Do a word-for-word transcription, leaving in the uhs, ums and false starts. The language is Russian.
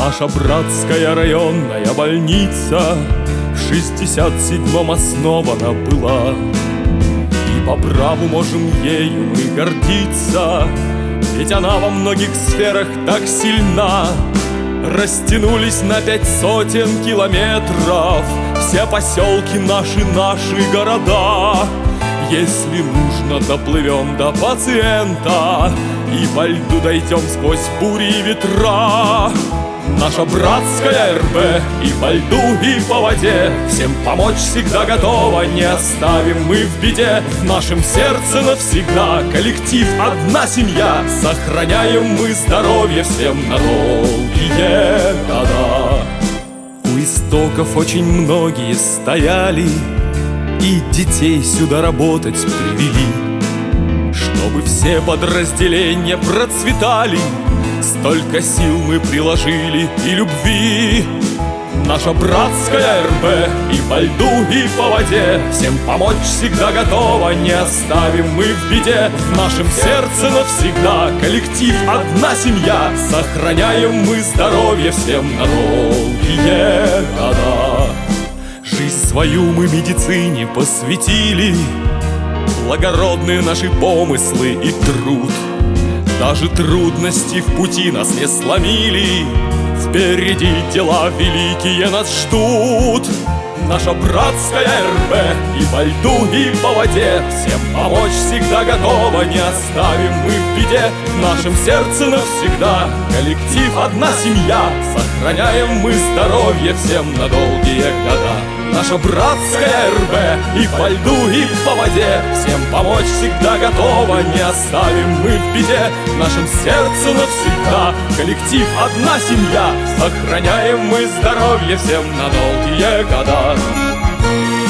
Наша братская районная больница в шестьдесят седьмом основана была, и по праву можем ею мы гордиться, ведь она во многих сферах так сильна. Растянулись на пять сотен километров все поселки наши, наши города. Если нужно, доплывем до пациента и по льду дойдем сквозь бури и ветра. Наша братская эр бэ и по льду, и по воде всем помочь всегда готова, не оставим мы в беде. В нашем сердце навсегда коллектив, одна семья. Сохраняем мы здоровье всем на долгие года. У истоков очень многие стояли и детей сюда работать привели, чтобы все подразделения процветали. Столько сил мы приложили и любви. Наша братская эр бэ и по льду, и по воде всем помочь всегда готова, не оставим мы в беде. В нашем сердце навсегда коллектив, одна семья. Сохраняем мы здоровье всем на долгие года. Жизнь свою мы медицине посвятили, благородные наши помыслы и труд. Даже трудности в пути нас не сломили, впереди дела великие нас ждут. Наша братская эр бэ и по льду, и по воде всем помочь всегда готова, не оставим мы в беде. В нашем сердце навсегда коллектив, одна семья. Сохраняем мы здоровье всем на долгие года. Наша братская эр бэ и по льду, и по воде всем помочь всегда готова, не оставим мы в беде. В нашем сердце навсегда коллектив, одна семья. Сохраняем мы здоровье всем на долгие года.